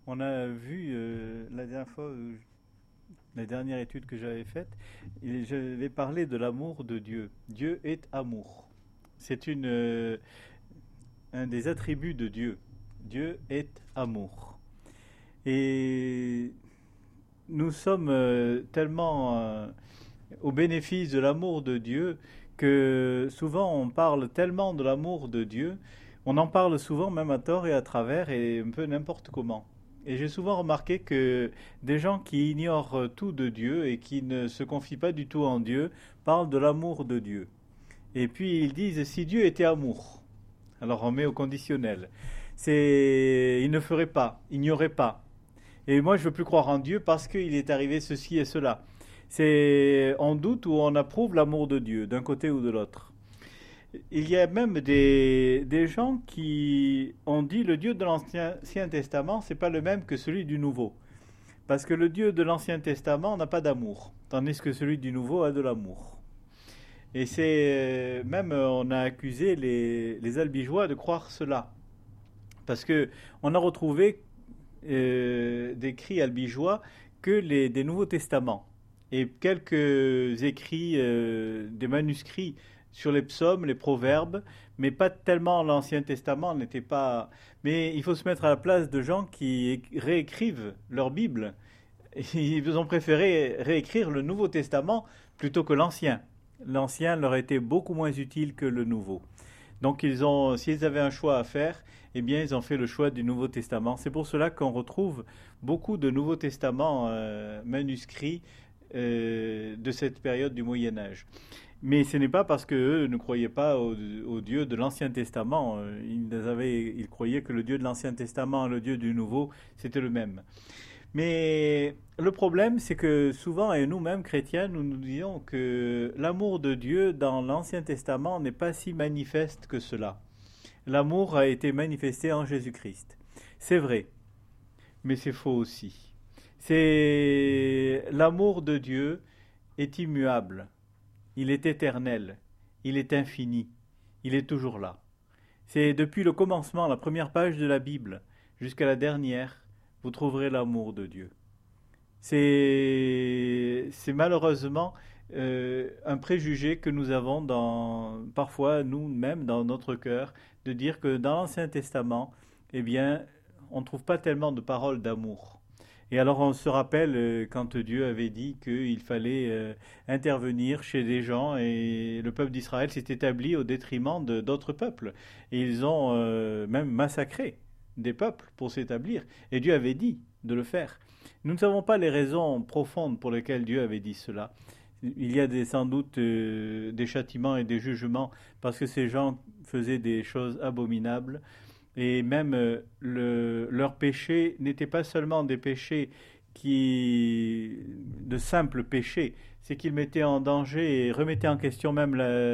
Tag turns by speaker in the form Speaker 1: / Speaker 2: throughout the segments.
Speaker 1: On a vu la dernière fois, la dernière étude que j'avais faite, j'avais parlé de l'amour de Dieu. Dieu est amour. C'est un des attributs de Dieu. Dieu est amour. Et nous sommes tellement au bénéfice de l'amour de Dieu que souvent on parle tellement de l'amour de Dieu, on en parle souvent même à tort et à travers et un peu n'importe comment. Et j'ai souvent remarqué que des gens qui ignorent tout de Dieu et qui ne se confient pas du tout en Dieu parlent de l'amour de Dieu. Et puis ils disent si Dieu était amour. Alors on met au conditionnel. C'est il ne ferait pas, il n'y aurait pas. Et moi je veux plus croire en Dieu parce qu'il est arrivé ceci et cela. C'est on doute ou on approuve l'amour de Dieu d'un côté ou de l'autre. Il y a même des gens qui ont dit le Dieu de l'Ancien Testament, c'est pas le même que celui du Nouveau. Parce que le Dieu de l'Ancien Testament n'a pas d'amour, tandis que celui du Nouveau a de l'amour. Et c'est même on a accusé les albigeois de croire cela. Parce que on a retrouvé d'écrits albigeois que des Nouveaux Testaments et quelques écrits, des manuscrits sur les psaumes, les proverbes, mais pas tellement l'Ancien Testament n'était pas. Mais il faut se mettre à la place de gens qui réécrivent leur Bible. Ils ont préféré réécrire le Nouveau Testament plutôt que l'Ancien. L'Ancien leur était beaucoup moins utile que le Nouveau. Donc s'ils avaient un choix à faire, eh bien ils ont fait le choix du Nouveau Testament. C'est pour cela qu'on retrouve beaucoup de Nouveaux Testaments manuscrits de cette période du Moyen Âge. Mais ce n'est pas parce qu'eux ne croyaient pas au Dieu de l'Ancien Testament. Ils croyaient que le Dieu de l'Ancien Testament et le Dieu du Nouveau, c'était le même. Mais le problème, c'est que souvent, et nous-mêmes chrétiens, nous nous disons que l'amour de Dieu dans l'Ancien Testament n'est pas si manifeste que cela. L'amour a été manifesté en Jésus-Christ. C'est vrai, mais c'est faux aussi. C'est l'amour de Dieu est immuable, il est éternel, il est infini, il est toujours là. C'est depuis le commencement, la première page de la Bible, jusqu'à la dernière, vous trouverez l'amour de Dieu. C'est malheureusement un préjugé que nous avons parfois nous-mêmes dans notre cœur, de dire que dans l'Ancien Testament, eh bien, on ne trouve pas tellement de paroles d'amour. Et alors on se rappelle quand Dieu avait dit qu'il fallait intervenir chez des gens et le peuple d'Israël s'est établi au détriment d'autres peuples. Et ils ont même massacré des peuples pour s'établir. Et Dieu avait dit de le faire. Nous ne savons pas les raisons profondes pour lesquelles Dieu avait dit cela. Il y a sans doute des châtiments et des jugements parce que ces gens faisaient des choses abominables et même leurs péchés n'étaient pas seulement des péchés de simples péchés, c'est qu'ils mettaient en danger et remettaient en question même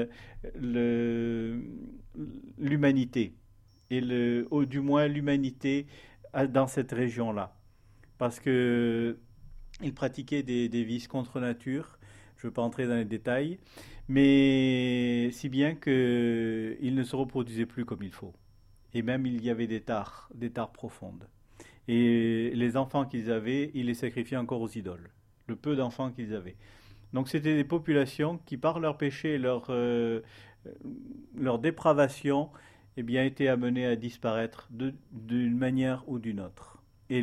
Speaker 1: l'humanité et du moins l'humanité dans cette région-là parce que ils pratiquaient des vices contre nature. Je ne veux pas entrer dans les détails, mais si bien qu'ils ne se reproduisaient plus comme il faut. Et même il y avait des tares profondes. Et les enfants qu'ils avaient, ils les sacrifiaient encore aux idoles. Le peu d'enfants qu'ils avaient. Donc c'était des populations qui, par leur péché et leur dépravation, eh bien, étaient amenées à disparaître d'une manière ou d'une autre. Et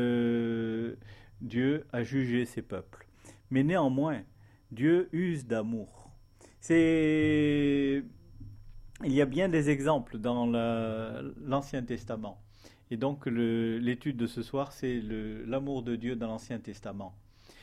Speaker 1: Dieu a jugé ces peuples. Mais néanmoins, Dieu use d'amour. Il y a bien des exemples dans l'Ancien Testament. Et donc l'étude de ce soir, c'est l'amour de Dieu dans l'Ancien Testament.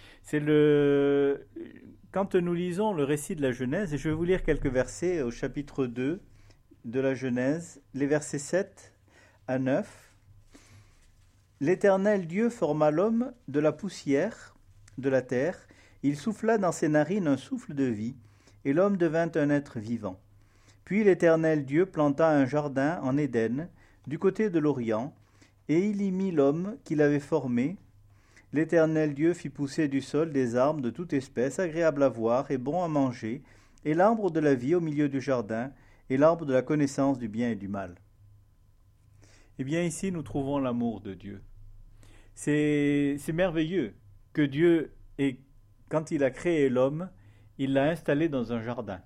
Speaker 1: Quand nous lisons le récit de la Genèse, et je vais vous lire quelques versets au chapitre 2 de la Genèse, les versets 7 à 9. L'Éternel Dieu forma l'homme de la poussière de la terre, il souffla dans ses narines un souffle de vie, et l'homme devint un être vivant. Puis l'Éternel Dieu planta un jardin en Éden, du côté de l'Orient, et il y mit l'homme qu'il avait formé. L'Éternel Dieu fit pousser du sol des arbres de toute espèce, agréables à voir et bons à manger, et l'arbre de la vie au milieu du jardin, et l'arbre de la connaissance du bien et du mal. Eh bien ici nous trouvons l'amour de Dieu. C'est merveilleux que Dieu, quand il a créé l'homme, il l'a installé dans un jardin.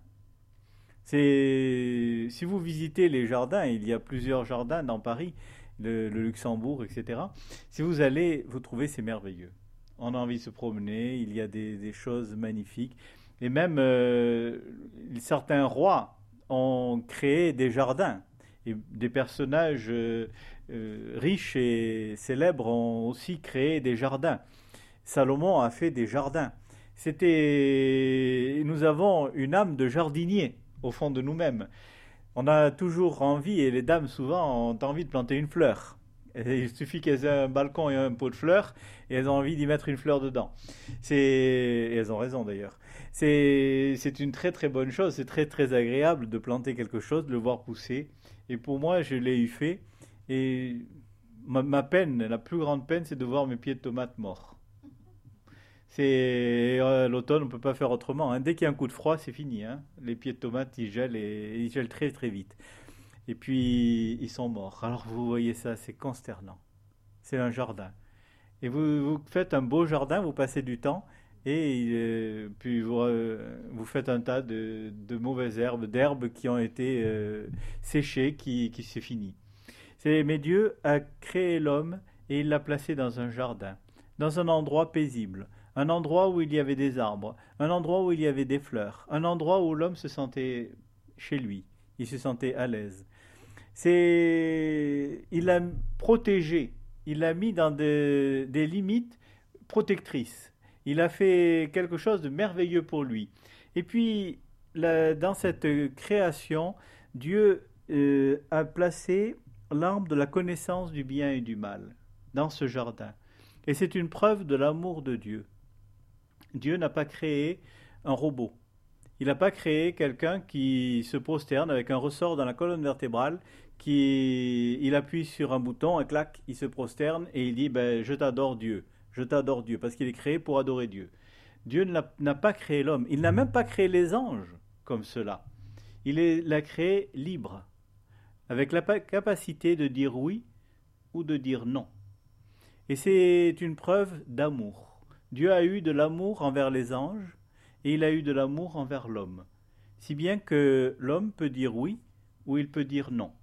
Speaker 1: Si vous visitez les jardins, il y a plusieurs jardins dans Paris, le Luxembourg, etc. Si vous allez, vous trouvez c'est merveilleux. On a envie de se promener, il y a des choses magnifiques. Et même certains rois ont créé des jardins. Et des personnages riches et célèbres ont aussi créé des jardins. Salomon a fait des jardins. Nous avons une âme de jardinier au fond de nous-mêmes. On a toujours envie, et les dames souvent ont envie de planter une fleur. Et il suffit qu'elles aient un balcon et un pot de fleurs, et elles ont envie d'y mettre une fleur dedans. Et elles ont raison d'ailleurs. C'est une très très bonne chose, c'est très très agréable de planter quelque chose, de le voir pousser. Et pour moi, je l'ai eu fait. Et ma peine, la plus grande peine, c'est de voir mes pieds de tomates morts. L'automne, on ne peut pas faire autrement, hein. Dès qu'il y a un coup de froid, c'est fini, hein. Les pieds de tomates, ils gèlent et ils gèlent très très vite. Et puis, ils sont morts. Alors, vous voyez ça, c'est consternant. C'est un jardin. Et vous faites un beau jardin, vous passez du temps, et puis vous faites un tas de mauvaises herbes, d'herbes qui ont été séchées, qui c'est fini. Mais Dieu a créé l'homme et il l'a placé dans un jardin, dans un endroit paisible, un endroit où il y avait des arbres, un endroit où il y avait des fleurs, un endroit où l'homme se sentait chez lui, il se sentait à l'aise. Il l'a protégé, il l'a mis dans des limites protectrices. Il a fait quelque chose de merveilleux pour lui. Et puis, dans cette création, Dieu a placé l'arbre de la connaissance du bien et du mal dans ce jardin. Et c'est une preuve de l'amour de Dieu. Dieu n'a pas créé un robot. Il n'a pas créé quelqu'un qui se prosterne avec un ressort dans la colonne vertébrale, il appuie sur un bouton, et clac, il se prosterne et il dit je t'adore Dieu, parce qu'il est créé pour adorer Dieu. Dieu n'a pas créé l'homme, il n'a même pas créé les anges comme cela. Il l'a créé libre, avec la capacité de dire oui ou de dire non. Et c'est une preuve d'amour. Dieu a eu de l'amour envers les anges et il a eu de l'amour envers l'homme. Si bien que l'homme peut dire oui ou il peut dire non.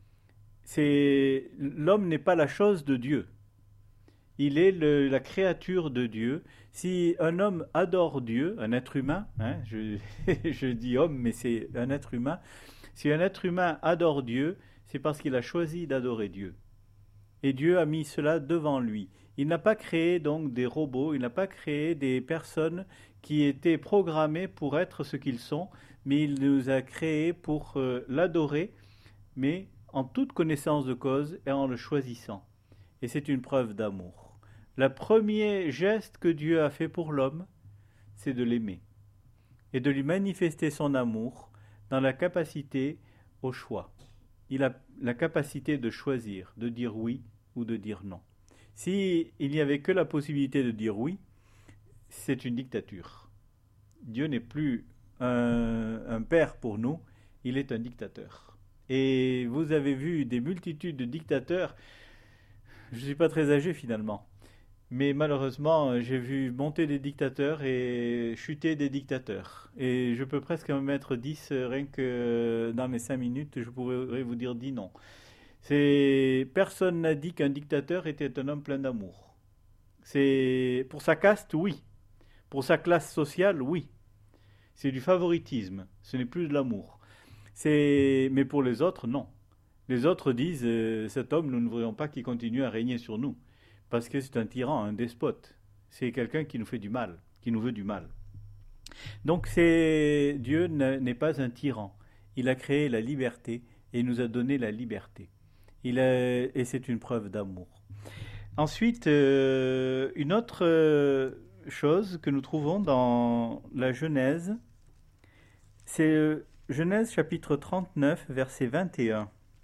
Speaker 1: L'homme n'est pas la chose de Dieu. Il est la créature de Dieu. Si un homme adore Dieu, un être humain, hein, je dis homme, mais c'est un être humain. Si un être humain adore Dieu, c'est parce qu'il a choisi d'adorer Dieu. Et Dieu a mis cela devant lui. Il n'a pas créé donc des robots, il n'a pas créé des personnes qui étaient programmées pour être ce qu'ils sont, mais il nous a créés pour l'adorer, mais en toute connaissance de cause et en le choisissant. Et c'est une preuve d'amour. Le premier geste que Dieu a fait pour l'homme, c'est de l'aimer et de lui manifester son amour dans la capacité au choix. Il a la capacité de choisir, de dire oui ou de dire non. S'il n'y avait que la possibilité de dire oui, c'est une dictature. Dieu n'est plus un père pour nous, il est un dictateur. Et vous avez vu des multitudes de dictateurs. Je ne suis pas très âgé finalement, mais malheureusement j'ai vu monter des dictateurs et chuter des dictateurs. Et je peux presque en mettre 10 rien que dans mes 5 minutes, je pourrais vous dire 10 noms. Personne n'a dit qu'un dictateur était un homme plein d'amour. Pour sa caste, oui. Pour sa classe sociale, oui. C'est du favoritisme, ce n'est plus de l'amour. Mais pour les autres, non. Les autres disent cet homme, nous ne voudrions pas qu'il continue à régner sur nous, parce que c'est un tyran, un despote. C'est quelqu'un qui nous fait du mal, qui nous veut du mal. Donc Dieu n'est pas un tyran. Il a créé la liberté et il nous a donné la liberté. Et c'est une preuve d'amour. Ensuite, une autre chose que nous trouvons dans la Genèse, c'est Genèse chapitre 39, verset 21.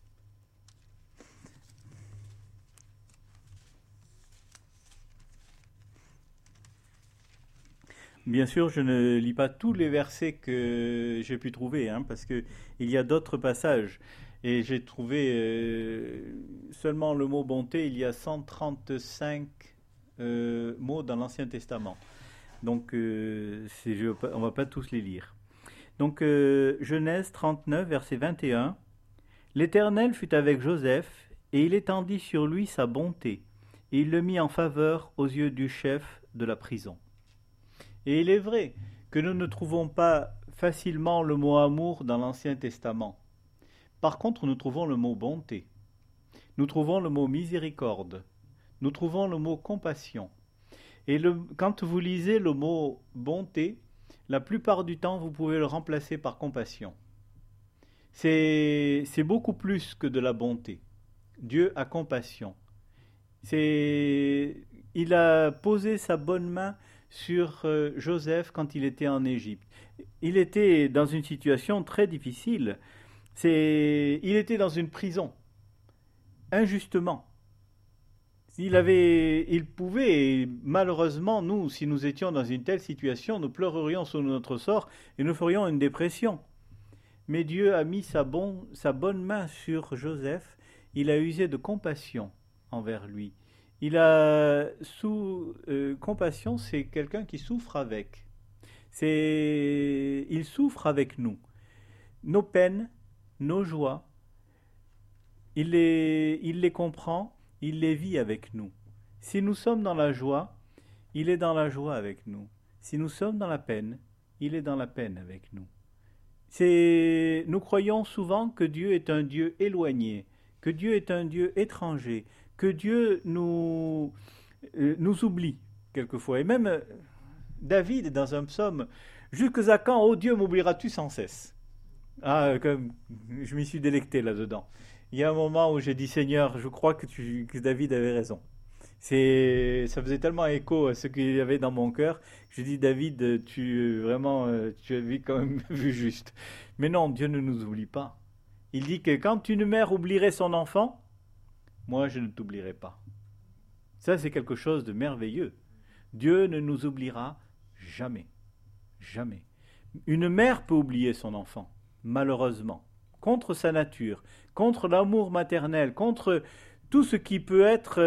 Speaker 1: Bien sûr, je ne lis pas tous les versets que j'ai pu trouver, hein, parce qu'il y a d'autres passages. Et j'ai trouvé seulement le mot bonté, il y a 135 mots dans l'Ancien Testament. Donc, on ne va pas tous les lire. Donc, Genèse 39, verset 21. L'Éternel fut avec Joseph, et il étendit sur lui sa bonté, et il le mit en faveur aux yeux du chef de la prison. Et il est vrai que nous ne trouvons pas facilement le mot amour dans l'Ancien Testament. Par contre, nous trouvons le mot bonté. Nous trouvons le mot miséricorde. Nous trouvons le mot compassion. Et quand vous lisez le mot bonté, la plupart du temps, vous pouvez le remplacer par compassion. C'est beaucoup plus que de la bonté. Dieu a compassion. Il a posé sa bonne main sur Joseph quand il était en Égypte. Il était dans une situation très difficile. Il était dans une prison, injustement. Il pouvait, et malheureusement, nous, si nous étions dans une telle situation, nous pleurerions sur notre sort et nous ferions une dépression. Mais Dieu a mis sa bonne main sur Joseph, il a usé de compassion envers lui. Compassion, c'est quelqu'un qui souffre avec. Il souffre avec nous. Nos peines, nos joies, il les comprend, il les vit avec nous. Si nous sommes dans la joie, il est dans la joie avec nous. Si nous sommes dans la peine, il est dans la peine avec nous. Nous croyons souvent que Dieu est un Dieu éloigné, que Dieu est un Dieu étranger, que Dieu nous oublie quelquefois. Et même David, dans un psaume, « Jusqu'à quand, ô Dieu, m'oublieras-tu sans cesse ?» Comme je m'y suis délecté là-dedans. Il y a un moment où j'ai dit, Seigneur, je crois que David avait raison. Ça faisait tellement écho à ce qu'il y avait dans mon cœur. J'ai dit, David, tu as quand même vu juste. Mais non, Dieu ne nous oublie pas. Il dit que quand une mère oublierait son enfant, moi je ne t'oublierai pas. Ça, c'est quelque chose de merveilleux. Dieu ne nous oubliera jamais. Jamais. Une mère peut oublier son enfant, malheureusement, contre sa nature, contre l'amour maternel, contre tout ce qui peut être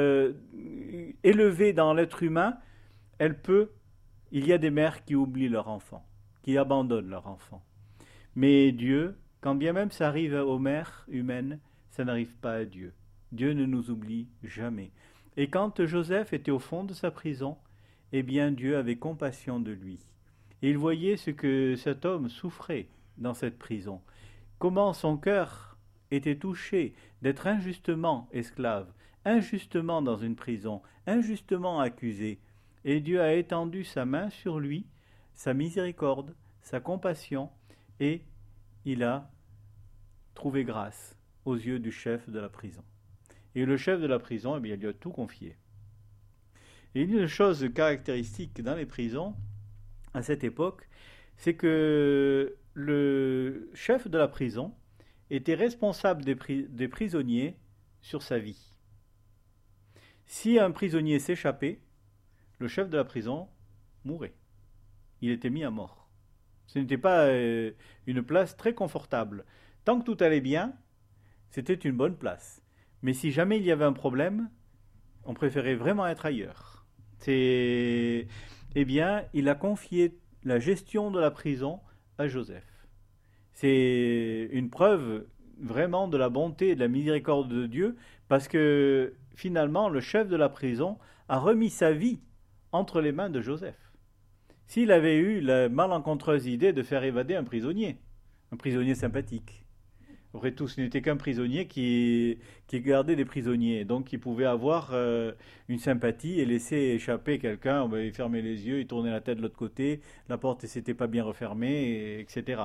Speaker 1: élevé dans l'être humain. Il y a des mères qui oublient leur enfant, qui abandonnent leur enfant. Mais Dieu, quand bien même ça arrive aux mères humaines, ça n'arrive pas à Dieu. Dieu ne nous oublie jamais. Et quand Joseph était au fond de sa prison, eh bien Dieu avait compassion de lui. Et il voyait ce que cet homme souffrait dans cette prison. Comment son cœur était touché d'être injustement esclave, injustement dans une prison, injustement accusé. Et Dieu a étendu sa main sur lui, sa miséricorde, sa compassion, et il a trouvé grâce aux yeux du chef de la prison. Et le chef de la prison, eh bien, il lui a tout confié. Et une chose caractéristique dans les prisons, à cette époque, c'est que le chef de la prison était responsable des prisonniers sur sa vie. Si un prisonnier s'échappait, le chef de la prison mourait. Il était mis à mort. Ce n'était pas une place très confortable. Tant que tout allait bien, c'était une bonne place. Mais si jamais il y avait un problème, on préférait vraiment être ailleurs. Eh bien, il a confié la gestion de la prison à Joseph. C'est une preuve vraiment de la bonté et de la miséricorde de Dieu, parce que finalement, le chef de la prison a remis sa vie entre les mains de Joseph. S'il avait eu la malencontreuse idée de faire évader un prisonnier sympathique. Après tout, ce n'était qu'un prisonnier qui gardait des prisonniers, donc il pouvait avoir une sympathie et laisser échapper quelqu'un. Il fermait les yeux, il tournait la tête de l'autre côté, la porte ne s'était pas bien refermée, etc.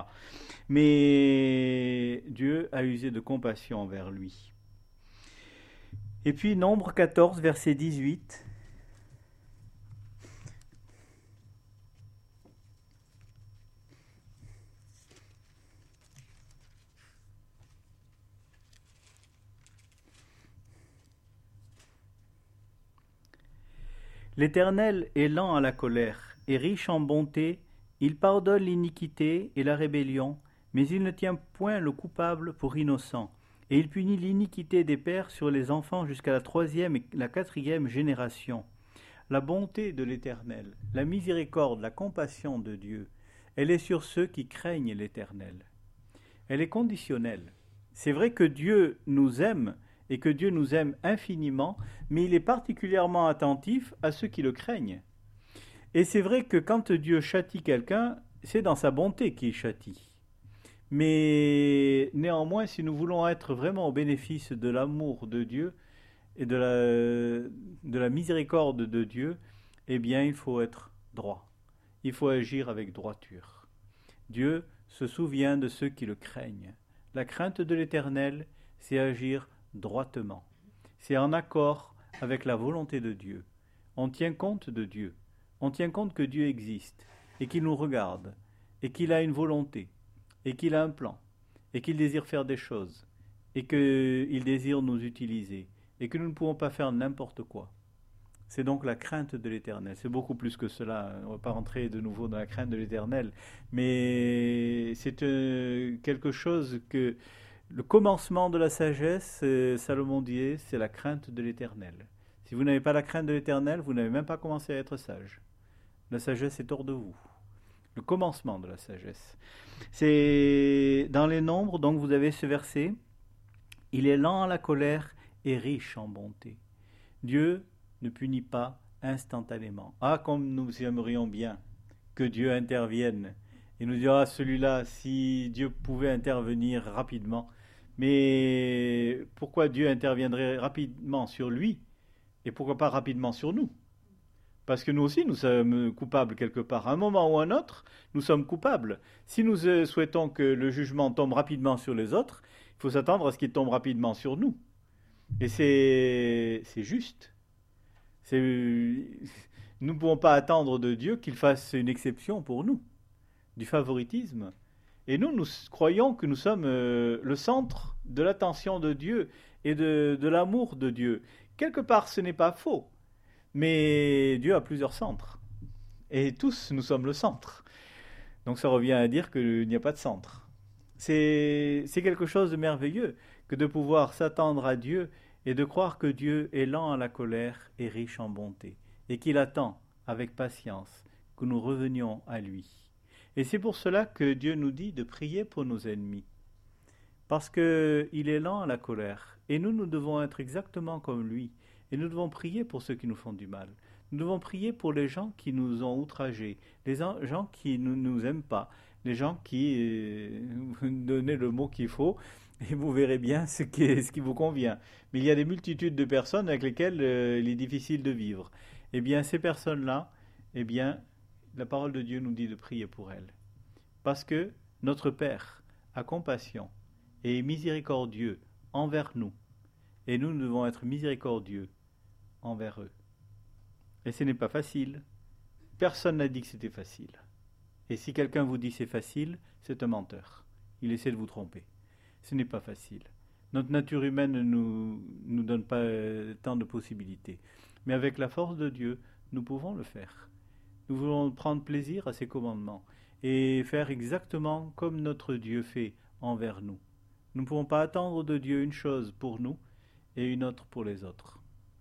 Speaker 1: Mais Dieu a usé de compassion envers lui. Et puis, Nombre 14, verset 18. L'Éternel est lent à la colère et riche en bonté, il pardonne l'iniquité et la rébellion, mais il ne tient point le coupable pour innocent, et il punit l'iniquité des pères sur les enfants jusqu'à la 3e et la 4e génération. La bonté de l'Éternel, la miséricorde, la compassion de Dieu, elle est sur ceux qui craignent l'Éternel. Elle est conditionnelle. C'est vrai que Dieu nous aime et que Dieu nous aime infiniment, mais il est particulièrement attentif à ceux qui le craignent. Et c'est vrai que quand Dieu châtie quelqu'un, c'est dans sa bonté qu'il châtie. Mais néanmoins, si nous voulons être vraiment au bénéfice de l'amour de Dieu et de la miséricorde de Dieu, eh bien, il faut être droit. Il faut agir avec droiture. Dieu se souvient de ceux qui le craignent. La crainte de l'Éternel, c'est agir droitement. C'est en accord avec la volonté de Dieu. On tient compte de Dieu. On tient compte que Dieu existe et qu'il nous regarde et qu'il a une volonté et qu'il a un plan et qu'il désire faire des choses et qu'il désire nous utiliser et que nous ne pouvons pas faire n'importe quoi. C'est donc la crainte de l'Éternel. C'est beaucoup plus que cela. On ne va pas rentrer de nouveau dans la crainte de l'Éternel, mais c'est quelque chose que le commencement de la sagesse, Salomon dit, c'est la crainte de l'Éternel. Si vous n'avez pas la crainte de l'Éternel, vous n'avez même pas commencé à être sage. La sagesse est hors de vous. Le commencement de la sagesse. C'est dans les Nombres, donc vous avez ce verset. Il est lent à la colère et riche en bonté. Dieu ne punit pas instantanément. Ah, comme nous aimerions bien que Dieu intervienne et nous dire, ah, celui-là, si Dieu pouvait intervenir rapidement. Mais pourquoi Dieu interviendrait rapidement sur lui et pourquoi pas rapidement sur nous? Parce que nous aussi, nous sommes coupables quelque part. À un moment ou à un autre, nous sommes coupables. Si nous souhaitons que le jugement tombe rapidement sur les autres, il faut s'attendre à ce qu'il tombe rapidement sur nous. Et c'est juste. Nous ne pouvons pas attendre de Dieu qu'il fasse une exception pour nous, du favoritisme. Et nous croyons que nous sommes le centre de l'attention de Dieu et de l'amour de Dieu. Quelque part, ce n'est pas faux. Mais Dieu a plusieurs centres. Et tous, nous sommes le centre. Donc ça revient à dire qu'il n'y a pas de centre. C'est quelque chose de merveilleux que de pouvoir s'attendre à Dieu et de croire que Dieu est lent à la colère et riche en bonté, et qu'il attend avec patience que nous revenions à lui. Et c'est pour cela que Dieu nous dit de prier pour nos ennemis. Parce qu'il est lent à la colère. Et nous devons être exactement comme lui. Et nous devons prier pour ceux qui nous font du mal. Nous devons prier pour les gens qui nous ont outragés, les gens qui ne nous aiment pas, les gens qui donnez le mot qu'il faut, et vous verrez bien ce qui vous convient. Mais il y a des multitudes de personnes avec lesquelles il est difficile de vivre. Eh bien, ces personnes-là, eh bien, la parole de Dieu nous dit de prier pour elles. Parce que notre Père a compassion et est miséricordieux envers nous. Et nous devons être miséricordieux envers eux. Et ce n'est pas facile. Personne n'a dit que c'était facile. Et si quelqu'un vous dit c'est facile, c'est un menteur. Il essaie de vous tromper. Ce n'est pas facile. Notre nature humaine ne nous donne pas tant de possibilités. Mais avec la force de Dieu, nous pouvons le faire. Nous voulons prendre plaisir à ses commandements et faire exactement comme notre Dieu fait envers nous. Nous ne pouvons pas attendre de Dieu une chose pour nous et une autre pour les autres.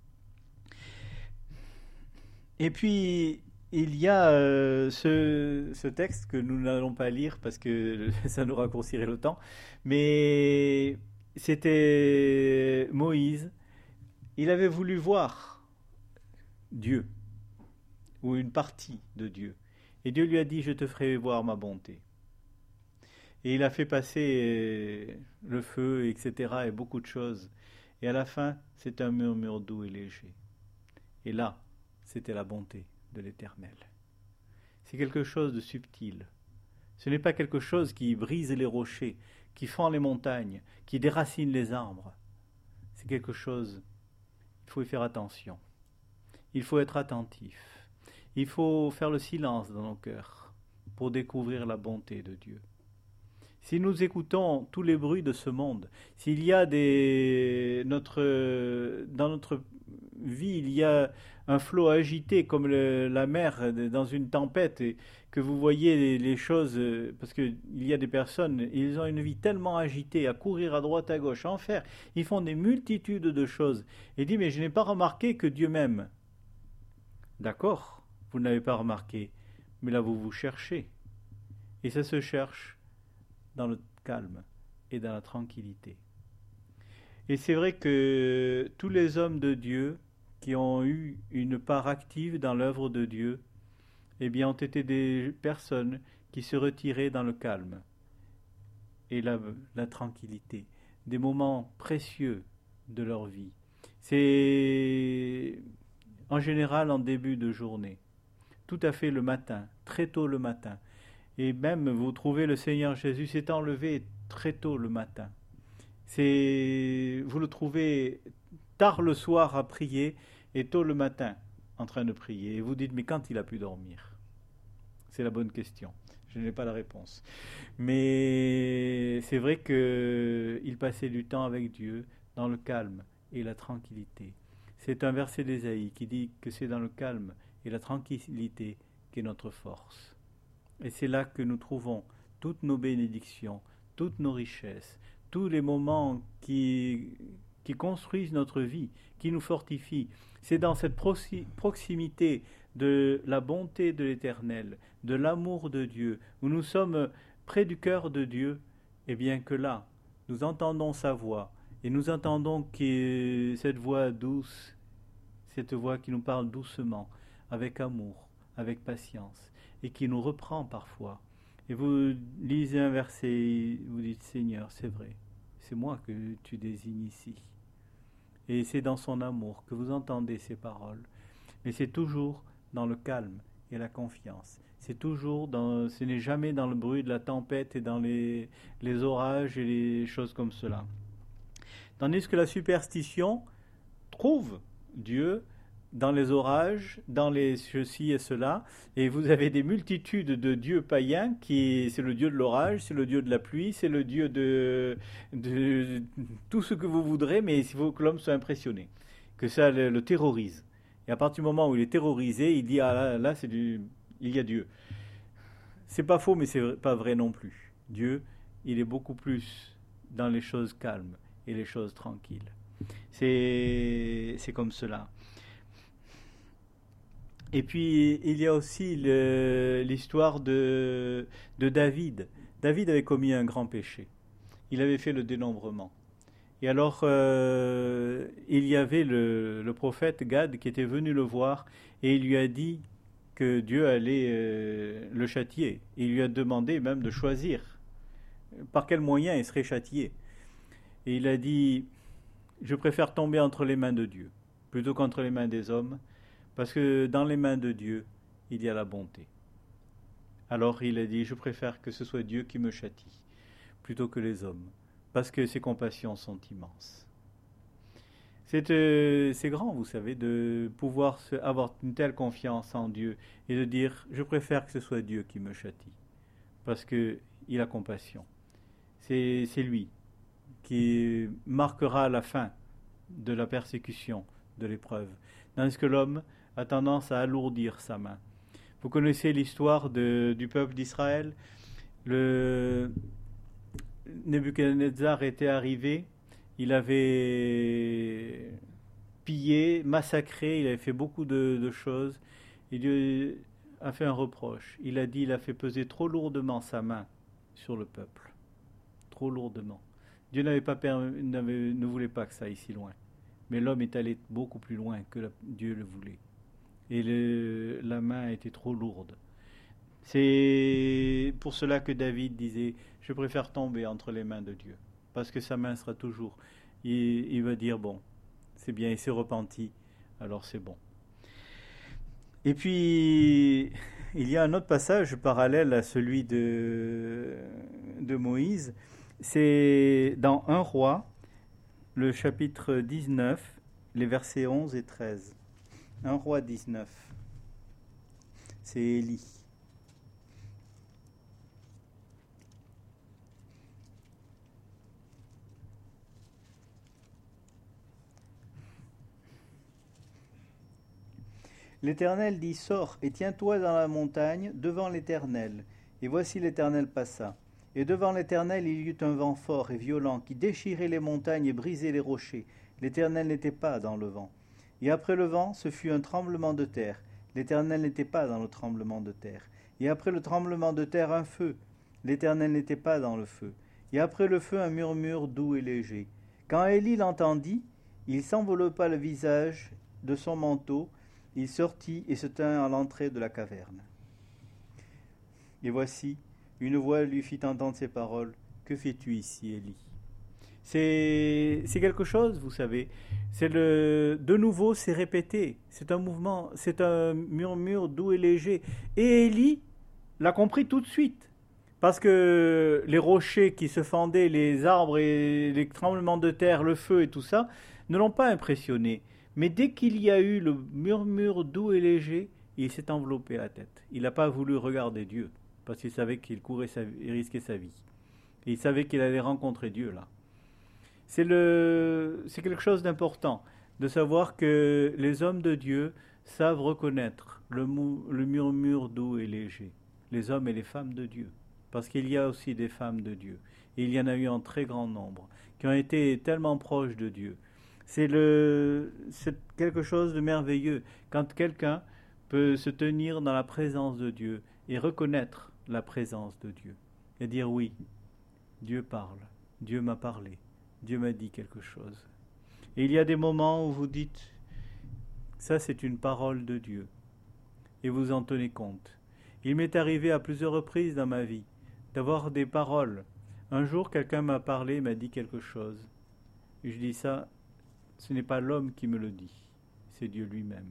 Speaker 1: Et puis, il y a ce texte que nous n'allons pas lire parce que ça nous raccourcirait le temps, mais c'était Moïse. Il avait voulu voir Dieu, ou une partie de Dieu. Et Dieu lui a dit, je te ferai voir ma bonté. Et il a fait passer le feu, etc., et beaucoup de choses. Et à la fin, c'est un murmure doux et léger. Et là, c'était la bonté de l'Éternel. C'est quelque chose de subtil. Ce n'est pas quelque chose qui brise les rochers, qui fend les montagnes, qui déracine les arbres. C'est quelque chose, il faut y faire attention. Il faut être attentif. Il faut faire le silence dans nos cœurs pour découvrir la bonté de Dieu. Si nous écoutons tous les bruits de ce monde, s'il y a dans notre vie, il y a un flot agité comme la mer dans une tempête, et que vous voyez les choses, parce qu'il y a des personnes, ils ont une vie tellement agitée, à courir à droite à gauche, en faire, ils font des multitudes de choses. Et dit, mais je n'ai pas remarqué que Dieu m'aime. D'accord, vous n'avez pas remarqué, mais là vous vous cherchez. Et ça se cherche dans le calme et dans la tranquillité. Et c'est vrai que tous les hommes de Dieu qui ont eu une part active dans l'œuvre de Dieu, eh bien, ont été des personnes qui se retiraient dans le calme et la tranquillité, des moments précieux de leur vie. C'est en général en début de journée, tout à fait le matin, très tôt le matin. Et même vous trouvez le Seigneur Jésus s'est enlevé très tôt le matin. Vous le trouvez tard le soir à prier et tôt le matin en train de prier. Et vous dites, mais quand il a pu dormir? C'est la bonne question. Je n'ai pas la réponse. Mais c'est vrai qu'il passait du temps avec Dieu dans le calme et la tranquillité. C'est un verset d'Ésaïe qui dit que c'est dans le calme et la tranquillité qu'est notre force. Et c'est là que nous trouvons toutes nos bénédictions, toutes nos richesses, tous les moments qui construisent notre vie, qui nous fortifient. C'est dans cette proximité de la bonté de l'Éternel, de l'amour de Dieu, où nous sommes près du cœur de Dieu, et bien que là, nous entendons sa voix, et nous entendons que cette voix douce, cette voix qui nous parle doucement, avec amour, avec patience, et qui nous reprend parfois. Et vous lisez un verset, vous dites, Seigneur, c'est vrai, c'est moi que tu désignes ici. Et c'est dans son amour que vous entendez ces paroles. Mais c'est toujours dans le calme et la confiance. Ce n'est jamais dans le bruit de la tempête et dans les orages et les choses comme cela. Tandis que la superstition trouve Dieu dans les orages, dans les ceci et cela, et vous avez des multitudes de dieux païens c'est le dieu de l'orage, c'est le dieu de la pluie, c'est le dieu de tout ce que vous voudrez, mais il faut que l'homme soit impressionné, que ça le terrorise. Et à partir du moment où il est terrorisé, il dit ah là il y a Dieu. C'est pas faux, mais c'est pas vrai non plus. Dieu, il est beaucoup plus dans les choses calmes et les choses tranquilles. C'est comme cela. Et puis, il y a aussi l'histoire de David. David avait commis un grand péché. Il avait fait le dénombrement. Et alors, il y avait le prophète Gad qui était venu le voir et il lui a dit que Dieu allait le châtier. Il lui a demandé même de choisir par quel moyen il serait châtié. Et il a dit, je préfère tomber entre les mains de Dieu plutôt qu'entre les mains des hommes, parce que dans les mains de Dieu, il y a la bonté. Alors il a dit, je préfère que ce soit Dieu qui me châtie, plutôt que les hommes, parce que ses compassions sont immenses. C'est grand, vous savez, de pouvoir avoir une telle confiance en Dieu et de dire, je préfère que ce soit Dieu qui me châtie, parce qu'il a compassion. C'est lui qui marquera la fin de la persécution, de l'épreuve. Tandis que l'homme a tendance à alourdir sa main. Vous connaissez l'histoire du peuple d'Israël. Nebuchadnezzar était arrivé, il avait pillé, massacré, il avait fait beaucoup de choses. Et Dieu a fait un reproche. Il a dit, il a fait peser trop lourdement sa main sur le peuple. Trop lourdement. Dieu ne voulait pas que ça aille si loin. Mais l'homme est allé beaucoup plus loin que Dieu le voulait. Et la main était trop lourde. C'est pour cela que David disait, je préfère tomber entre les mains de Dieu. Parce que sa main sera toujours... Il va dire, bon, c'est bien, il s'est repenti, alors c'est bon. Et puis, il y a un autre passage parallèle à celui de Moïse. C'est dans 1 Roi, le chapitre 19, les versets 11 et 13. 1 Roi 19. C'est Élie. L'Éternel dit, sors et tiens-toi dans la montagne devant l'Éternel. Et voici l'Éternel passa. Et devant l'Éternel il y eut un vent fort et violent qui déchirait les montagnes et brisait les rochers. L'Éternel n'était pas dans le vent. Et après le vent, ce fut un tremblement de terre. L'Éternel n'était pas dans le tremblement de terre. Et après le tremblement de terre, un feu. L'Éternel n'était pas dans le feu. Et après le feu, un murmure doux et léger. Quand Élie l'entendit, il s'enveloppa le visage de son manteau, il sortit et se tint à l'entrée de la caverne. Et voici, une voix lui fit entendre ces paroles. Que fais-tu ici, Élie? C'est quelque chose, vous savez. De nouveau, c'est répété. C'est un mouvement, c'est un murmure doux et léger. Et Élie l'a compris tout de suite. Parce que les rochers qui se fendaient, les arbres et les tremblements de terre, le feu et tout ça, ne l'ont pas impressionné. Mais dès qu'il y a eu le murmure doux et léger, il s'est enveloppé la tête. Il n'a pas voulu regarder Dieu, parce qu'il savait qu'il risquait sa vie. Et il savait qu'il allait rencontrer Dieu là. C'est quelque chose d'important, de savoir que les hommes de Dieu savent reconnaître le murmure doux et léger. Les hommes et les femmes de Dieu. Parce qu'il y a aussi des femmes de Dieu. Et il y en a eu en très grand nombre, qui ont été tellement proches de Dieu. C'est quelque chose de merveilleux, quand quelqu'un peut se tenir dans la présence de Dieu et reconnaître la présence de Dieu. Et dire oui, Dieu parle, Dieu m'a parlé, Dieu m'a dit quelque chose. Et il y a des moments où vous dites, ça c'est une parole de Dieu. Et vous en tenez compte. Il m'est arrivé à plusieurs reprises dans ma vie d'avoir des paroles. Un jour, quelqu'un m'a parlé, m'a dit quelque chose. Et je dis ça, ce n'est pas l'homme qui me le dit, c'est Dieu lui-même.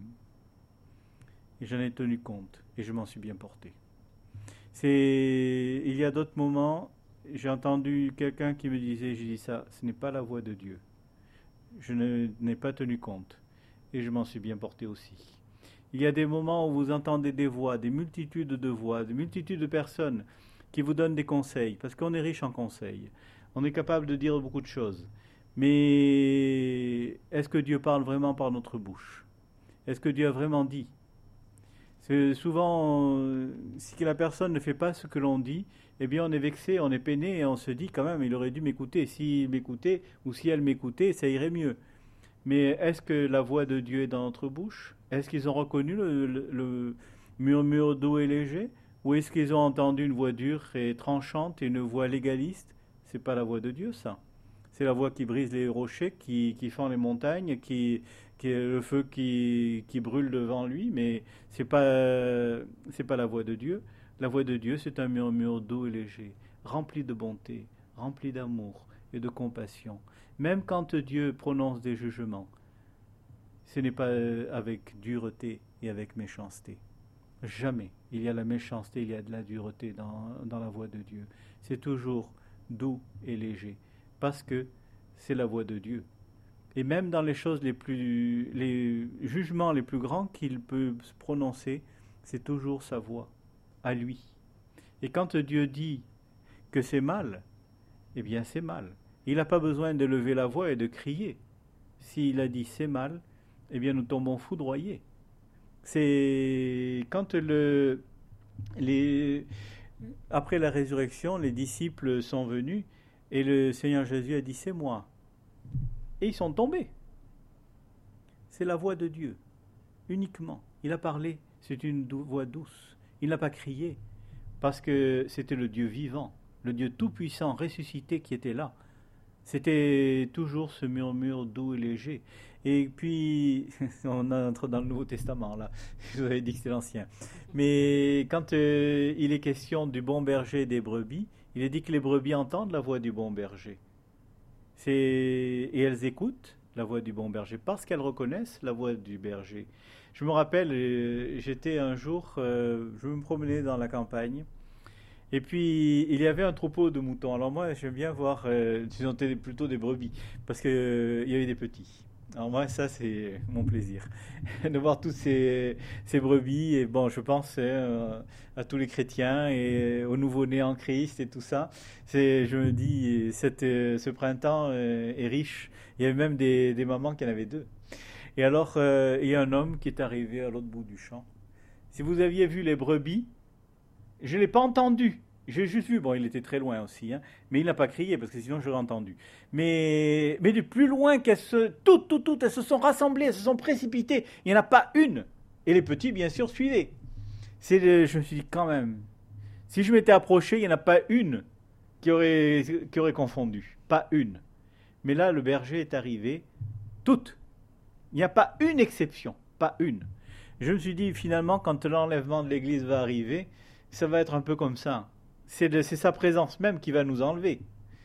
Speaker 1: Et j'en ai tenu compte, et je m'en suis bien porté. Il y a d'autres moments, j'ai entendu quelqu'un qui me disait, j'ai dit ça, ce n'est pas la voix de Dieu. Je n'ai pas tenu compte, et je m'en suis bien porté aussi. Il y a des moments où vous entendez des voix, des multitudes de voix, des multitudes de personnes qui vous donnent des conseils, parce qu'on est riche en conseils. On est capable de dire beaucoup de choses. Mais est-ce que Dieu parle vraiment par notre bouche? Est-ce que Dieu a vraiment dit? C'est souvent, si la personne ne fait pas ce que l'on dit, eh bien on est vexé, on est peiné et on se dit quand même, il aurait dû m'écouter. S'il m'écoutait ou si elle m'écoutait, ça irait mieux. Mais est-ce que la voix de Dieu est dans notre bouche? Est-ce qu'ils ont reconnu le murmure doux et léger? Ou est-ce qu'ils ont entendu une voix dure et tranchante et une voix légaliste? C'est pas la voix de Dieu, ça. C'est la voix qui brise les rochers, qui fend les montagnes, qui est le feu qui brûle devant lui, mais c'est pas la voix de Dieu. La voix de Dieu, c'est un murmure doux et léger, rempli de bonté, rempli d'amour et de compassion. Même quand Dieu prononce des jugements, ce n'est pas avec dureté et avec méchanceté. Jamais. Il y a la méchanceté, il y a de la dureté dans la voix de Dieu. C'est toujours doux et léger, parce que c'est la voix de Dieu. Et même dans les choses les jugements les plus grands qu'il peut se prononcer, c'est toujours sa voix, à lui. Et quand Dieu dit que c'est mal, eh bien c'est mal. Il n'a pas besoin de lever la voix et de crier. S'il a dit c'est mal, eh bien nous tombons foudroyés. C'est quand après la résurrection, les disciples sont venus et le Seigneur Jésus a dit c'est moi. Et ils sont tombés. C'est la voix de Dieu, uniquement. Il a parlé, c'est une voix douce. Il n'a pas crié, parce que c'était le Dieu vivant, le Dieu tout-puissant, ressuscité qui était là. C'était toujours ce murmure doux et léger. Et puis, on entre dans le Nouveau Testament, là. Je vous avais dit que c'était l'Ancien. Mais quand il est question du bon berger et des brebis, il est dit que les brebis entendent la voix du bon berger. Et elles écoutent la voix du bon berger parce qu'elles reconnaissent la voix du berger. Je me rappelle, j'étais un jour, je me promenais dans la campagne, et puis il y avait un troupeau de moutons. Alors moi, j'aime bien voir, c'était plutôt des brebis, parce qu'il y avait des petits. Alors moi, ça, c'est mon plaisir, de voir toutes ces brebis. Et bon, je pense à tous les chrétiens et aux nouveau-nés en Christ et tout ça. Je me dis, ce printemps est riche. Il y avait même des mamans qui en avaient deux. Et alors, il y a un homme qui est arrivé à l'autre bout du champ. Si vous aviez vu les brebis, je ne l'ai pas entendu. J'ai juste vu, bon, il était très loin aussi, hein, mais il n'a pas crié parce que sinon j'aurais entendu. Mais du plus loin toutes, elles se sont rassemblées, elles se sont précipitées. Il n'y en a pas une Et les petits, bien sûr, suivaient. Je me suis dit, quand même, si je m'étais approché, il n'y en a pas une qui aurait confondu. Pas une. Mais là, le berger est arrivé, toutes. Il n'y a pas une exception, pas une. Je me suis dit, finalement, quand l'enlèvement de l'Église va arriver, ça va être un peu comme ça. C'est sa présence même qui va nous enlever.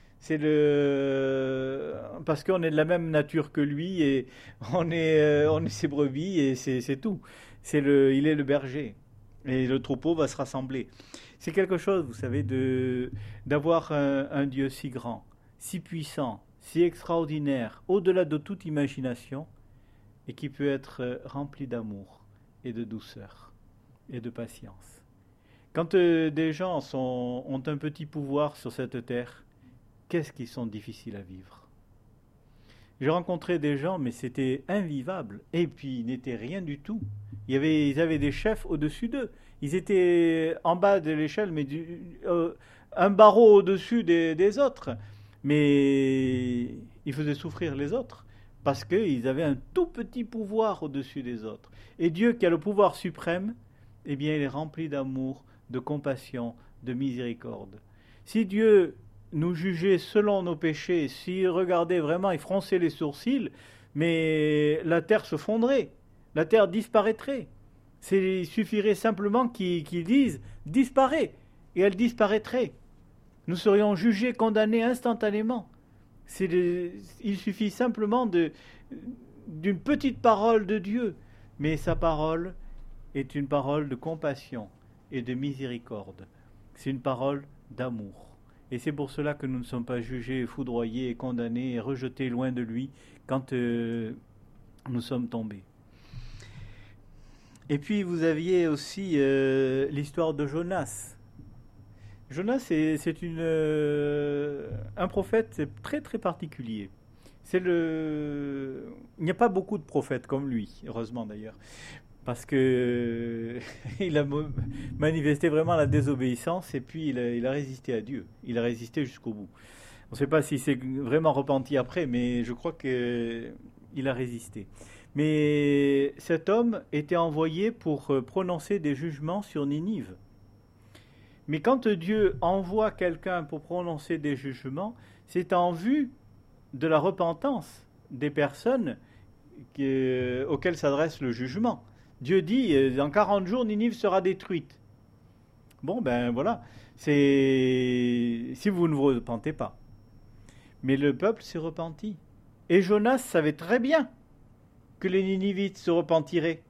Speaker 1: Parce qu'on est de la même nature que lui et on est ses brebis et c'est tout. Il est le berger et le troupeau va se rassembler. C'est quelque chose, vous savez, d'avoir un Dieu si grand, si puissant, si extraordinaire, au-delà de toute imagination, et qui peut être rempli d'amour et de douceur et de patience. Quand des gens ont un petit pouvoir sur cette terre, qu'est-ce qu'ils sont difficiles à vivre. J'ai rencontré des gens, mais c'était invivable, et puis ils n'étaient rien du tout. Ils avaient des chefs au-dessus d'eux. Ils étaient en bas de l'échelle, mais un barreau au-dessus des autres. Mais ils faisaient souffrir les autres, parce qu'ils avaient un tout petit pouvoir au-dessus des autres. Et Dieu, qui a le pouvoir suprême, eh bien, il est rempli d'amour, de compassion, de miséricorde. Si Dieu nous jugeait selon nos péchés, s'il regardait vraiment, il fronçait les sourcils, mais la terre se fondrait, la terre disparaîtrait. Il suffirait simplement qu'il dise « disparaît » et elle disparaîtrait. Nous serions jugés, condamnés instantanément. Il suffit simplement d'une petite parole de Dieu, mais sa parole est une parole de compassion et de miséricorde. C'est une parole d'amour. Et c'est pour cela que nous ne sommes pas jugés, foudroyés, condamnés et rejetés loin de lui quand nous sommes tombés. Et puis vous aviez aussi l'histoire de Jonas. Jonas, c'est un prophète très très particulier. Il n'y a pas beaucoup de prophètes comme lui, heureusement d'ailleurs, parce que il a manifesté vraiment la désobéissance et puis il a résisté à Dieu. Il a résisté jusqu'au bout. On ne sait pas s'il s'est vraiment repenti après, mais je crois qu'il a résisté. Mais cet homme était envoyé pour prononcer des jugements sur Ninive. Mais quand Dieu envoie quelqu'un pour prononcer des jugements, c'est en vue de la repentance des personnes auxquelles s'adresse le jugement. Dieu dit, dans 40 jours, Ninive sera détruite. Bon, ben voilà, si vous ne vous repentez pas. Mais le peuple s'est repenti. Et Jonas savait très bien que les Ninivites se repentiraient.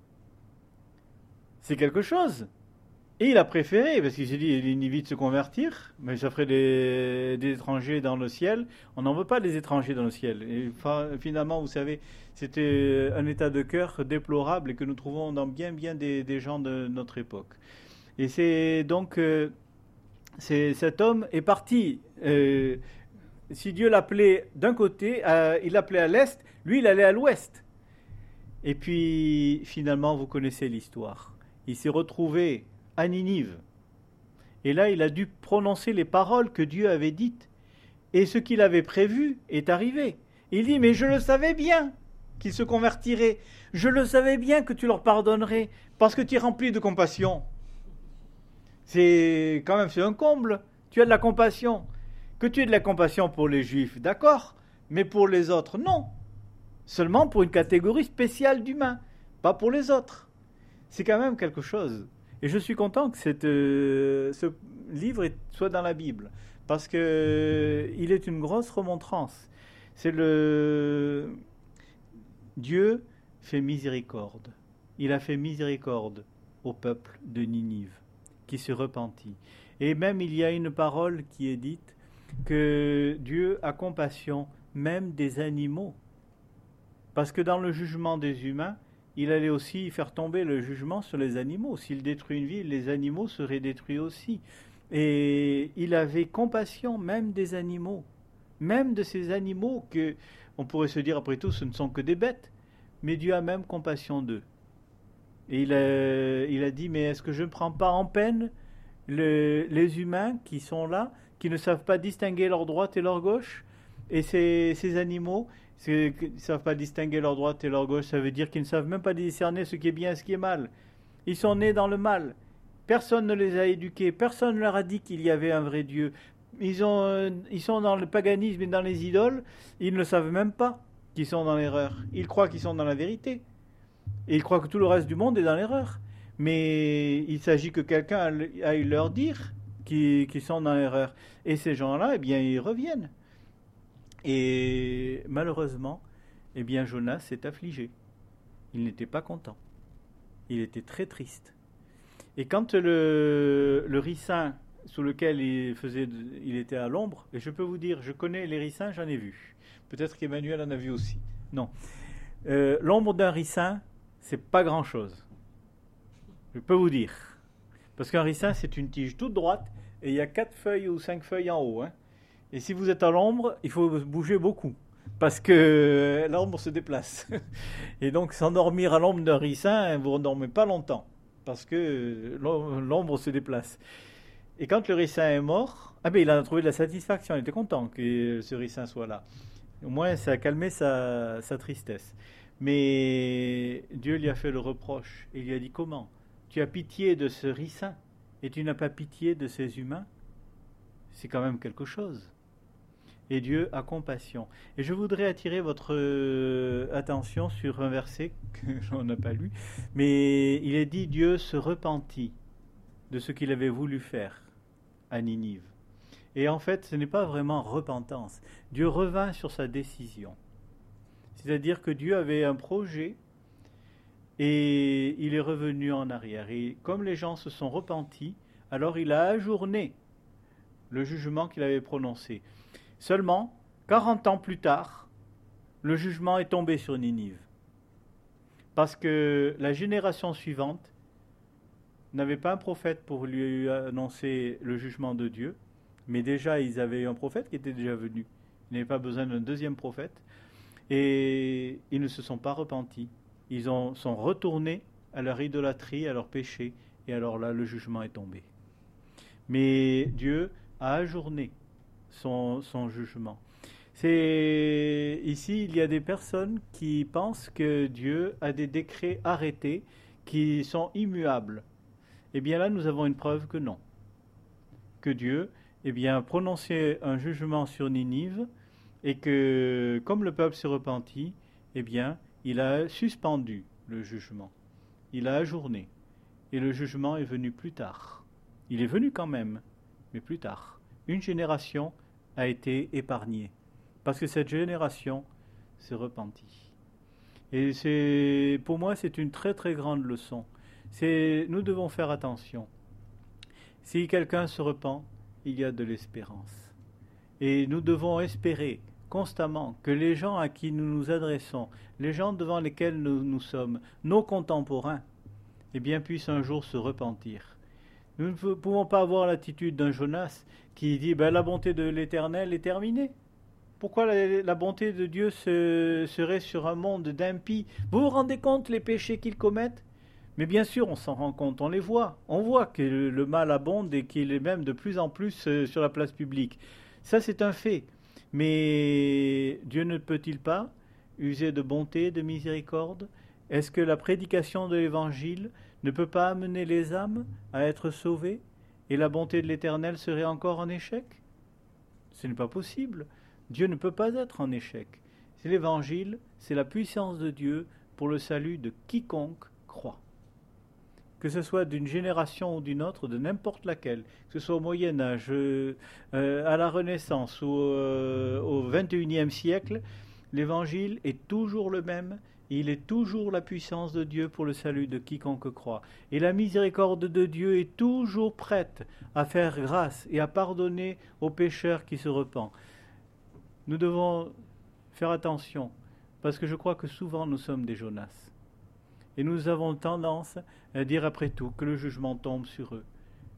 Speaker 1: C'est quelque chose. Et il a préféré, parce qu'il s'est dit, les Ninivites se convertir, mais ça ferait des étrangers dans le ciel. On n'en veut pas des étrangers dans le ciel. Et finalement, vous savez, c'était un état de cœur déplorable et que nous trouvons dans bien des gens de notre époque. Et c'est donc, cet homme est parti. Si Dieu l'appelait d'un côté, il l'appelait à l'est, lui il allait à l'ouest. Et puis, finalement, vous connaissez l'histoire. Il s'est retrouvé à Ninive. Et là, il a dû prononcer les paroles que Dieu avait dites. Et ce qu'il avait prévu est arrivé. Il dit, mais je le savais bien qu'ils se convertiraient. Je le savais bien que tu leur pardonnerais, parce que tu es rempli de compassion. C'est un comble. Tu as de la compassion. Que tu aies de la compassion pour les Juifs, d'accord, mais pour les autres, non. Seulement pour une catégorie spéciale d'humains, pas pour les autres. C'est quand même quelque chose. Et je suis content que ce livre soit dans la Bible, parce qu'il est une grosse remontrance. Dieu fait miséricorde. Il a fait miséricorde au peuple de Ninive, qui se repentit. Et même il y a une parole qui est dite, que Dieu a compassion même des animaux. Parce que dans le jugement des humains, il allait aussi faire tomber le jugement sur les animaux. S'il détruit une ville, les animaux seraient détruits aussi. Et il avait compassion même des animaux. Même de ces animaux que, on pourrait se dire après tout, ce ne sont que des bêtes. Mais Dieu a même compassion d'eux. Et il a dit, mais est-ce que je ne prends pas en peine les humains qui sont là, qui ne savent pas distinguer leur droite et leur gauche, et ces animaux, Ils ne savent pas distinguer leur droite et leur gauche, ça veut dire qu'ils ne savent même pas discerner ce qui est bien et ce qui est mal. Ils sont nés dans le mal. Personne ne les a éduqués, personne ne leur a dit qu'il y avait un vrai Dieu. Ils sont dans le paganisme et dans les idoles, ils ne savent même pas qu'ils sont dans l'erreur. Ils croient qu'ils sont dans la vérité. Et ils croient que tout le reste du monde est dans l'erreur. Mais il s'agit que quelqu'un aille leur dire qu'ils sont dans l'erreur. Et ces gens-là, eh bien, ils reviennent. Et malheureusement, eh bien, Jonas s'est affligé. Il n'était pas content. Il était très triste. Et quand le ricin sous lequel il était à l'ombre, et je peux vous dire, je connais les ricins, j'en ai vu. Peut-être qu'Emmanuel en a vu aussi. Non. L'ombre d'un ricin, c'est pas grand-chose. Je peux vous dire. Parce qu'un ricin, c'est une tige toute droite, et il y a 4 feuilles ou 5 feuilles en haut. Hein. Et si vous êtes à l'ombre, il faut bouger beaucoup. Parce que l'ombre se déplace. Et donc, s'endormir à l'ombre d'un ricin, vous ne dormez pas longtemps. Parce que l'ombre se déplace. Et quand le ricin est mort, il a trouvé de la satisfaction. Il était content que ce ricin soit là. Au moins, ça a calmé sa tristesse. Mais Dieu lui a fait le reproche. Et il lui a dit, comment ? Tu as pitié de ce ricin et tu n'as pas pitié de ces humains ? C'est quand même quelque chose. Et Dieu a compassion. Et je voudrais attirer votre attention sur un verset que l'on n'a pas lu, mais il est dit, Dieu se repentit de ce qu'il avait voulu faire à Ninive. Et en fait, ce n'est pas vraiment repentance. Dieu revint sur sa décision. C'est-à-dire que Dieu avait un projet et il est revenu en arrière. Et comme les gens se sont repentis, alors il a ajourné le jugement qu'il avait prononcé. Seulement, 40 ans plus tard, le jugement est tombé sur Ninive. Parce que la génération suivante n'avait pas un prophète pour lui annoncer le jugement de Dieu, mais déjà ils avaient un prophète qui était déjà venu. Ils n'avaient pas besoin d'un deuxième prophète. Et ils ne se sont pas repentis. Ils sont retournés à leur idolâtrie, à leur péché, et alors là, le jugement est tombé. Mais Dieu a ajourné son jugement. Ici, il y a des personnes qui pensent que Dieu a des décrets arrêtés qui sont immuables. Eh bien là, nous avons une preuve que non. Que Dieu, a prononcé un jugement sur Ninive, et que, comme le peuple s'est repenti, il a suspendu le jugement. Il a ajourné. Et le jugement est venu plus tard. Il est venu quand même, mais plus tard. Une génération a été épargnée. Parce que cette génération s'est repentie. Et pour moi, c'est une très très grande leçon. Nous devons faire attention. Si quelqu'un se repent, il y a de l'espérance. Et nous devons espérer constamment que les gens à qui nous nous adressons, les gens devant lesquels nous sommes, nos contemporains, puissent un jour se repentir. Nous ne pouvons pas avoir l'attitude d'un Jonas qui dit la bonté de l'Éternel est terminée. Pourquoi la bonté de Dieu serait sur un monde d'impies ? Vous vous rendez compte les péchés qu'ils commettent ? Mais bien sûr, on s'en rend compte, on les voit. On voit que le mal abonde et qu'il est même de plus en plus sur la place publique. Ça, c'est un fait. Mais Dieu ne peut-il pas user de bonté, de miséricorde ? Est-ce que la prédication de l'Évangile ne peut pas amener les âmes à être sauvées ? Et la bonté de l'Éternel serait encore en échec ? Ce n'est pas possible. Dieu ne peut pas être en échec. C'est l'Évangile, c'est la puissance de Dieu pour le salut de quiconque croit. Que ce soit d'une génération ou d'une autre, de n'importe laquelle, que ce soit au Moyen-Âge, à la Renaissance ou au XXIe siècle, l'Évangile est toujours le même, et il est toujours la puissance de Dieu pour le salut de quiconque croit. Et la miséricorde de Dieu est toujours prête à faire grâce et à pardonner aux pécheurs qui se repentent. Nous devons faire attention, parce que je crois que souvent nous sommes des Jonas. Et nous avons tendance à dire après tout que le jugement tombe sur eux.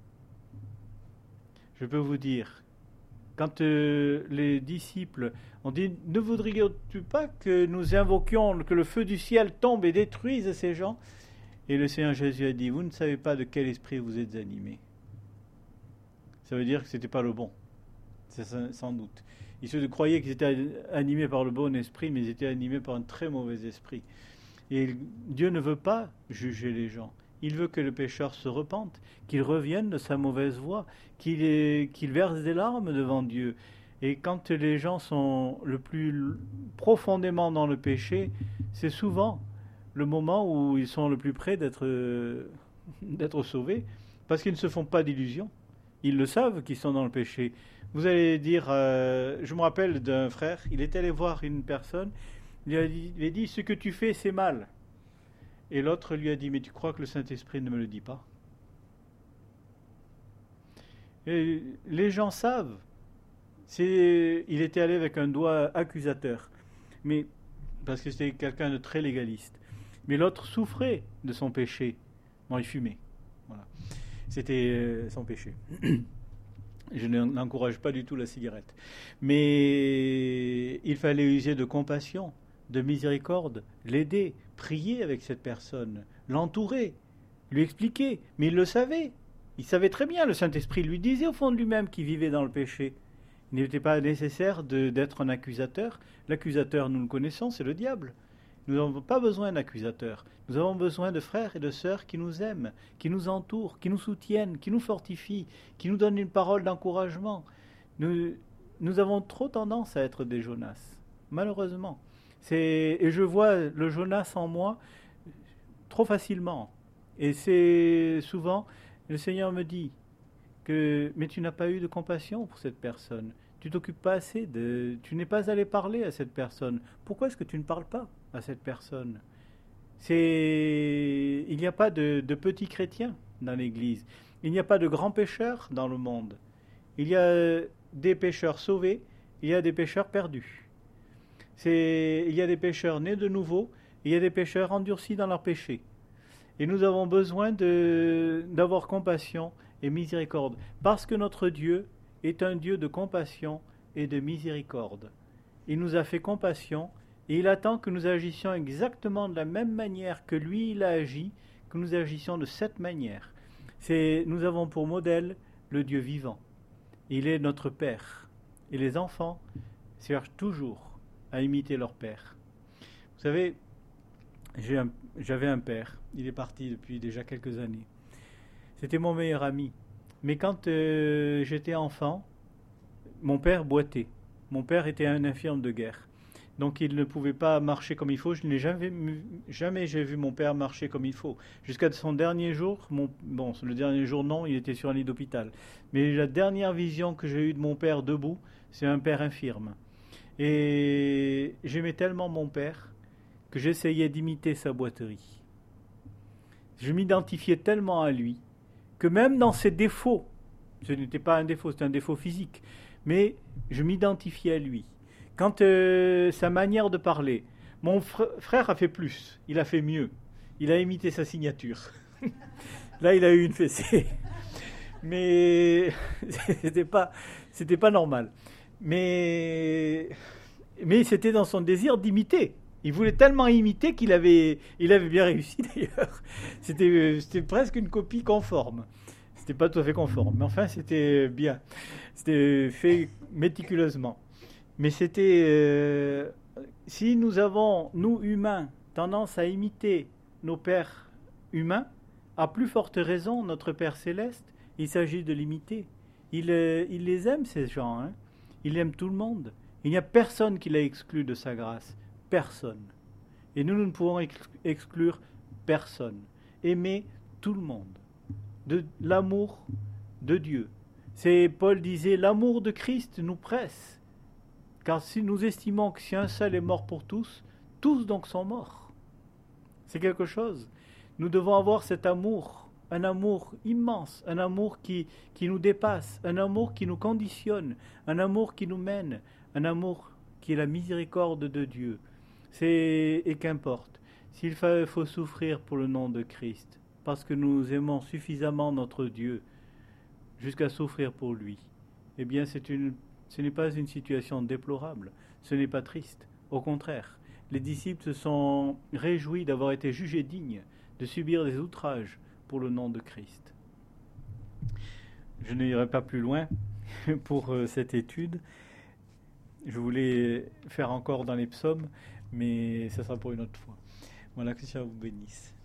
Speaker 1: Je peux vous dire, quand les disciples ont dit « Ne voudriez-tu pas que nous invoquions, que le feu du ciel tombe et détruise ces gens ?» Et le Seigneur Jésus a dit « Vous ne savez pas de quel esprit vous êtes animés. » Ça veut dire que ce n'était pas le bon. c'est sans doute. Ils se croyaient qu'ils étaient animés par le bon esprit, mais ils étaient animés par un très mauvais esprit. Et Dieu ne veut pas juger les gens. Il veut que le pécheur se repente, qu'il revienne de sa mauvaise voie, qu'il verse des larmes devant Dieu. Et quand les gens sont le plus profondément dans le péché, c'est souvent le moment où ils sont le plus près d'être sauvés, parce qu'ils ne se font pas d'illusions. Ils le savent qu'ils sont dans le péché. Vous allez dire, je me rappelle d'un frère, il est allé voir une personne, il lui a dit, ce que tu fais, c'est mal. Et l'autre lui a dit, mais tu crois que le Saint-Esprit ne me le dit pas? Et les gens savent. Il était allé avec un doigt accusateur, mais parce que c'était quelqu'un de très légaliste. Mais l'autre souffrait de son péché. Bon, il fumait. Voilà. C'était son péché. Je n'encourage pas du tout la cigarette. Mais il fallait user de compassion, de miséricorde, l'aider, prier avec cette personne, l'entourer, lui expliquer. Mais il le savait. Il savait très bien, le Saint-Esprit lui disait au fond de lui-même qu'il vivait dans le péché. Il n'était pas nécessaire d'être un accusateur. L'accusateur, nous le connaissons, c'est le diable. Nous n'avons pas besoin d'accusateur. Nous avons besoin de frères et de sœurs qui nous aiment, qui nous entourent, qui nous soutiennent, qui nous fortifient, qui nous donnent une parole d'encouragement. Nous avons trop tendance à être des Jonas, malheureusement. Et je vois le Jonas en moi trop facilement. Et c'est souvent, le Seigneur me dit, mais tu n'as pas eu de compassion pour cette personne. Tu t'occupes pas assez tu n'es pas allé parler à cette personne. Pourquoi est-ce que tu ne parles pas à cette personne? Il n'y a pas de petits chrétiens dans l'Église. Il n'y a pas de grands pécheurs dans le monde. Il y a des pécheurs sauvés, il y a des pécheurs perdus. Il y a des pécheurs nés de nouveau, il y a des pécheurs endurcis dans leur péché. Et nous avons besoin d'avoir compassion et miséricorde, parce que notre Dieu est un Dieu de compassion et de miséricorde. Il nous a fait compassion et il attend que nous agissions exactement de la même manière que lui il a agi, que nous agissions de cette manière. Nous avons pour modèle le Dieu vivant. Il est notre Père. Et les enfants cherchent toujours à imiter leur Père. Vous savez, j'avais un père, il est parti depuis déjà quelques années. C'était mon meilleur ami. Mais quand j'étais enfant, mon père boitait. Mon père était un infirme de guerre. Donc il ne pouvait pas marcher comme il faut. Je n'ai jamais j'ai vu mon père marcher comme il faut. Jusqu'à son dernier jour, le dernier jour non, il était sur un lit d'hôpital. Mais la dernière vision que j'ai eue de mon père debout, c'est un père infirme. Et j'aimais tellement mon père que j'essayais d'imiter sa boiterie. Je m'identifiais tellement à lui que même dans ses défauts, ce n'était pas un défaut, c'était un défaut physique, mais je m'identifiais à lui. Quand sa manière de parler, mon frère a fait plus, il a fait mieux, il a imité sa signature. Là, il a eu une fessée. Mais c'était pas normal. Mais c'était dans son désir d'imiter. Il voulait tellement imiter qu'il avait bien réussi d'ailleurs. C'était presque une copie conforme. C'était pas tout à fait conforme, mais enfin c'était bien. C'était fait méticuleusement. Mais si nous avons, nous humains, tendance à imiter nos pères humains, à plus forte raison notre Père céleste, il s'agit de l'imiter. Il les aime ces gens, hein. Il aime tout le monde. Il n'y a personne qui l'a exclu de sa grâce. Personne. Et nous ne pouvons exclure personne. Aimer tout le monde. De l'amour de Dieu. Paul disait, l'amour de Christ nous presse. Car si nous estimons que si un seul est mort pour tous, tous donc sont morts. C'est quelque chose. Nous devons avoir cet amour, un amour immense, un amour qui nous dépasse, un amour qui nous conditionne, un amour qui nous mène, un amour qui est la miséricorde de Dieu. Et qu'importe, s'il faut souffrir pour le nom de Christ, parce que nous aimons suffisamment notre Dieu, jusqu'à souffrir pour lui, eh bien ce n'est pas une situation déplorable, ce n'est pas triste. Au contraire, les disciples se sont réjouis d'avoir été jugés dignes de subir des outrages pour le nom de Christ. Je n'irai pas plus loin. pour cette étude. Je voulais faire encore dans les psaumes, mais ça sera pour une autre fois. Voilà, que Dieu vous bénisse.